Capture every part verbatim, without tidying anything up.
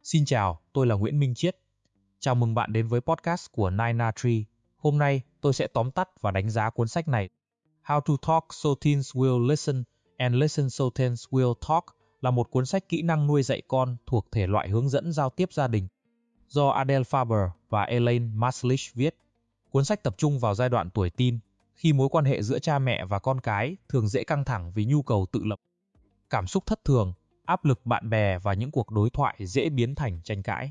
Xin chào, tôi là Nguyễn Minh Chiết. Chào mừng bạn đến với podcast của Nine A Tree. Hôm nay, tôi sẽ tóm tắt và đánh giá cuốn sách này. How to Talk So Teens Will Listen and Listen So Teens Will Talk là một cuốn sách kỹ năng nuôi dạy con thuộc thể loại hướng dẫn giao tiếp gia đình, do Adele Faber và Elaine Maslish viết. Cuốn sách tập trung vào giai đoạn tuổi teen, khi mối quan hệ giữa cha mẹ và con cái thường dễ căng thẳng vì nhu cầu tự lập, cảm xúc thất thường, áp lực bạn bè và những cuộc đối thoại dễ biến thành tranh cãi.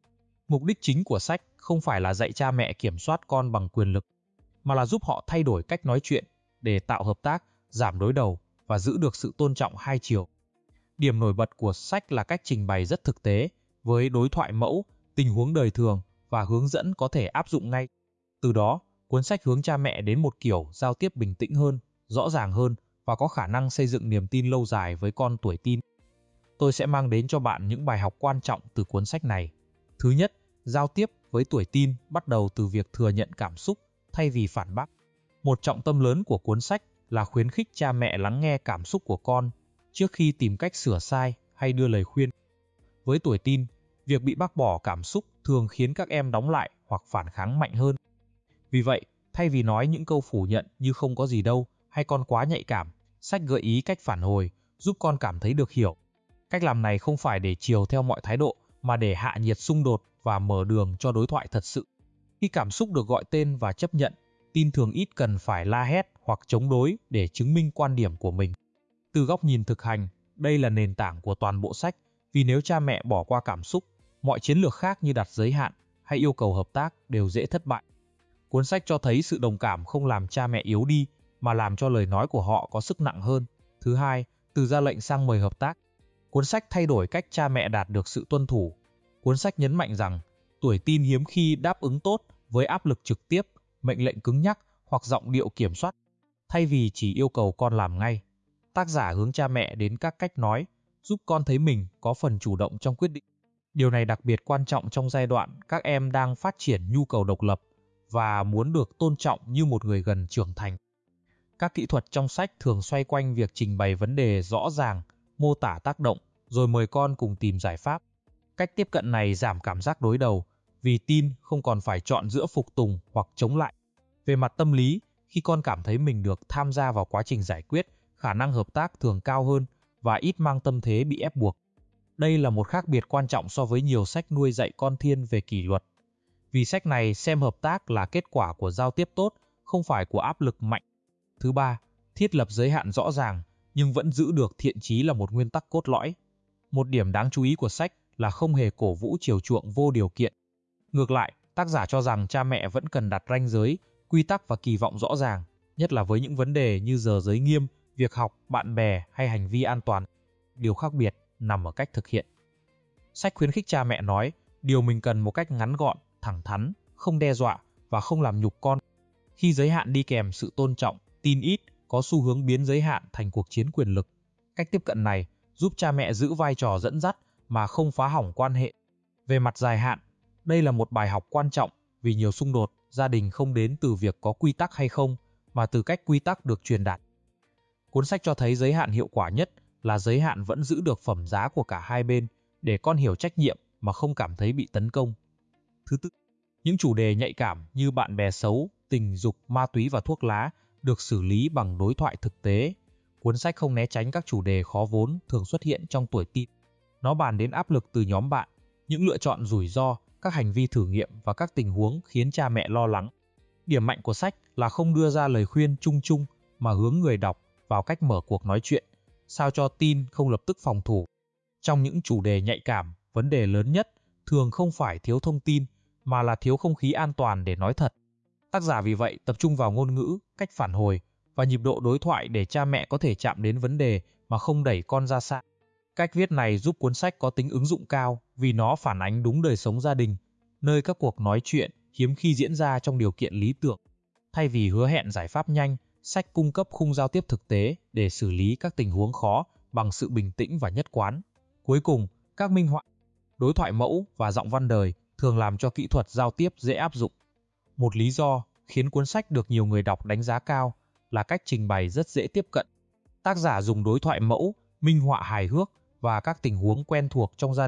Mục đích chính của sách không phải là dạy cha mẹ kiểm soát con bằng quyền lực, mà là giúp họ thay đổi cách nói chuyện để tạo hợp tác, giảm đối đầu và giữ được sự tôn trọng hai chiều. Điểm nổi bật của sách là cách trình bày rất thực tế, với đối thoại mẫu, tình huống đời thường và hướng dẫn có thể áp dụng ngay. Từ đó, cuốn sách hướng cha mẹ đến một kiểu giao tiếp bình tĩnh hơn, rõ ràng hơn và có khả năng xây dựng niềm tin lâu dài với con tuổi teen. Tôi sẽ mang đến cho bạn những bài học quan trọng từ cuốn sách này. Thứ nhất, giao tiếp với tuổi teen bắt đầu từ việc thừa nhận cảm xúc thay vì phản bác. Một trọng tâm lớn của cuốn sách là khuyến khích cha mẹ lắng nghe cảm xúc của con trước khi tìm cách sửa sai hay đưa lời khuyên. Với tuổi teen, việc bị bác bỏ cảm xúc thường khiến các em đóng lại hoặc phản kháng mạnh hơn. Vì vậy, thay vì nói những câu phủ nhận như không có gì đâu hay con quá nhạy cảm, sách gợi ý cách phản hồi, giúp con cảm thấy được hiểu. Cách làm này không phải để chiều theo mọi thái độ, mà để hạ nhiệt xung đột và mở đường cho đối thoại thật sự. Khi cảm xúc được gọi tên và chấp nhận, teen thường ít cần phải la hét hoặc chống đối để chứng minh quan điểm của mình. Từ góc nhìn thực hành, đây là nền tảng của toàn bộ sách, vì nếu cha mẹ bỏ qua cảm xúc, mọi chiến lược khác như đặt giới hạn hay yêu cầu hợp tác đều dễ thất bại. Cuốn sách cho thấy sự đồng cảm không làm cha mẹ yếu đi, mà làm cho lời nói của họ có sức nặng hơn. Thứ hai, từ ra lệnh sang mời hợp tác. Cuốn sách thay đổi cách cha mẹ đạt được sự tuân thủ. Cuốn sách nhấn mạnh rằng, tuổi teen hiếm khi đáp ứng tốt với áp lực trực tiếp, mệnh lệnh cứng nhắc hoặc giọng điệu kiểm soát, thay vì chỉ yêu cầu con làm ngay. Tác giả hướng cha mẹ đến các cách nói, giúp con thấy mình có phần chủ động trong quyết định. Điều này đặc biệt quan trọng trong giai đoạn các em đang phát triển nhu cầu độc lập và muốn được tôn trọng như một người gần trưởng thành. Các kỹ thuật trong sách thường xoay quanh việc trình bày vấn đề rõ ràng, mô tả tác động, rồi mời con cùng tìm giải pháp. Cách tiếp cận này giảm cảm giác đối đầu, vì teen không còn phải chọn giữa phục tùng hoặc chống lại. Về mặt tâm lý, khi con cảm thấy mình được tham gia vào quá trình giải quyết, khả năng hợp tác thường cao hơn và ít mang tâm thế bị ép buộc. Đây là một khác biệt quan trọng so với nhiều sách nuôi dạy con thiên về kỷ luật. Vì sách này xem hợp tác là kết quả của giao tiếp tốt, không phải của áp lực mạnh. Thứ ba, thiết lập giới hạn rõ ràng, nhưng vẫn giữ được thiện chí là một nguyên tắc cốt lõi. Một điểm đáng chú ý của sách là không hề cổ vũ chiều chuộng vô điều kiện. Ngược lại, tác giả cho rằng cha mẹ vẫn cần đặt ranh giới, quy tắc và kỳ vọng rõ ràng, nhất là với những vấn đề như giờ giới nghiêm, việc học, bạn bè hay hành vi an toàn. Điều khác biệt nằm ở cách thực hiện. Sách khuyến khích cha mẹ nói điều mình cần một cách ngắn gọn, thẳng thắn, không đe dọa và không làm nhục con. Khi giới hạn đi kèm sự tôn trọng, teen ít có xu hướng biến giới hạn thành cuộc chiến quyền lực. Cách tiếp cận này giúp cha mẹ giữ vai trò dẫn dắt mà không phá hỏng quan hệ. Về mặt dài hạn, đây là một bài học quan trọng, vì nhiều xung đột gia đình không đến từ việc có quy tắc hay không, mà từ cách quy tắc được truyền đạt. Cuốn sách cho thấy giới hạn hiệu quả nhất là giới hạn vẫn giữ được phẩm giá của cả hai bên, để con hiểu trách nhiệm mà không cảm thấy bị tấn công. Thứ tư, những chủ đề nhạy cảm như bạn bè xấu, tình dục, ma túy và thuốc lá được xử lý bằng đối thoại thực tế. Cuốn sách không né tránh các chủ đề khó vốn thường xuất hiện trong tuổi teen. Nó bàn đến áp lực từ nhóm bạn, những lựa chọn rủi ro, các hành vi thử nghiệm và các tình huống khiến cha mẹ lo lắng. Điểm mạnh của sách là không đưa ra lời khuyên chung chung, mà hướng người đọc vào cách mở cuộc nói chuyện, sao cho teen không lập tức phòng thủ. Trong những chủ đề nhạy cảm, vấn đề lớn nhất thường không phải thiếu thông tin, mà là thiếu không khí an toàn để nói thật. Tác giả vì vậy tập trung vào ngôn ngữ, cách phản hồi và nhịp độ đối thoại để cha mẹ có thể chạm đến vấn đề mà không đẩy con ra xa. Cách viết này giúp cuốn sách có tính ứng dụng cao, vì nó phản ánh đúng đời sống gia đình, nơi các cuộc nói chuyện hiếm khi diễn ra trong điều kiện lý tưởng. Thay vì hứa hẹn giải pháp nhanh, sách cung cấp khung giao tiếp thực tế để xử lý các tình huống khó bằng sự bình tĩnh và nhất quán. Cuối cùng, các minh họa, đối thoại mẫu và giọng văn đời thường làm cho kỹ thuật giao tiếp dễ áp dụng. Một lý do khiến cuốn sách được nhiều người đọc đánh giá cao là cách trình bày rất dễ tiếp cận. Tác giả dùng đối thoại mẫu, minh họa hài hước và các tình huống quen thuộc trong gia đình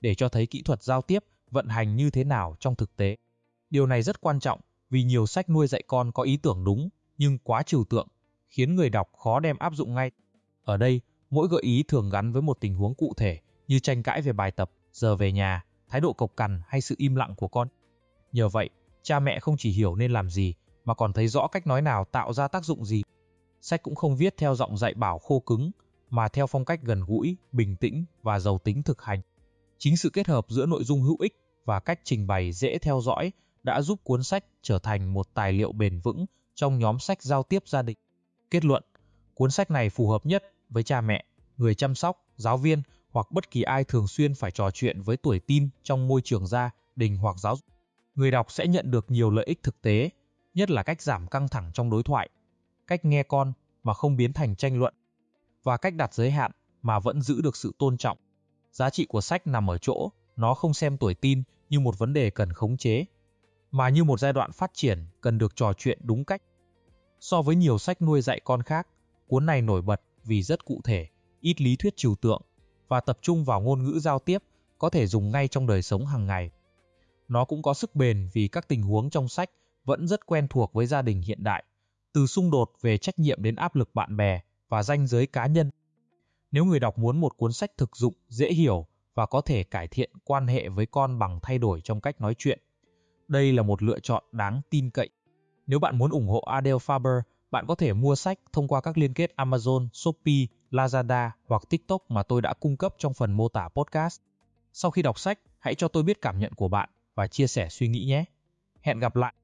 để cho thấy kỹ thuật giao tiếp vận hành như thế nào trong thực tế. Điều này rất quan trọng vì nhiều sách nuôi dạy con có ý tưởng đúng nhưng quá trừu tượng, khiến người đọc khó đem áp dụng ngay. Ở đây, mỗi gợi ý thường gắn với một tình huống cụ thể như tranh cãi về bài tập, giờ về nhà, thái độ cộc cằn hay sự im lặng của con. Nhờ vậy, cha mẹ không chỉ hiểu nên làm gì mà còn thấy rõ cách nói nào tạo ra tác dụng gì. Sách cũng không viết theo giọng dạy bảo khô cứng mà theo phong cách gần gũi, bình tĩnh và giàu tính thực hành. Chính sự kết hợp giữa nội dung hữu ích và cách trình bày dễ theo dõi đã giúp cuốn sách trở thành một tài liệu bền vững trong nhóm sách giao tiếp gia đình. Kết luận, cuốn sách này phù hợp nhất với cha mẹ, người chăm sóc, giáo viên hoặc bất kỳ ai thường xuyên phải trò chuyện với tuổi teen trong môi trường gia đình hoặc giáo dục. Người đọc sẽ nhận được nhiều lợi ích thực tế, nhất là cách giảm căng thẳng trong đối thoại, cách nghe con mà không biến thành tranh luận, và cách đặt giới hạn mà vẫn giữ được sự tôn trọng. Giá trị của sách nằm ở chỗ, nó không xem tuổi teen như một vấn đề cần khống chế, mà như một giai đoạn phát triển cần được trò chuyện đúng cách. So với nhiều sách nuôi dạy con khác, cuốn này nổi bật vì rất cụ thể, ít lý thuyết trừu tượng và tập trung vào ngôn ngữ giao tiếp có thể dùng ngay trong đời sống hàng ngày. Nó cũng có sức bền vì các tình huống trong sách vẫn rất quen thuộc với gia đình hiện đại, từ xung đột về trách nhiệm đến áp lực bạn bè và ranh giới cá nhân. Nếu người đọc muốn một cuốn sách thực dụng, dễ hiểu và có thể cải thiện quan hệ với con bằng thay đổi trong cách nói chuyện, đây là một lựa chọn đáng tin cậy. Nếu bạn muốn ủng hộ Adele Faber, bạn có thể mua sách thông qua các liên kết Amazon, Shopee, Lazada hoặc TikTok mà tôi đã cung cấp trong phần mô tả podcast. Sau khi đọc sách, hãy cho tôi biết cảm nhận của bạn và chia sẻ suy nghĩ nhé. Hẹn gặp lại!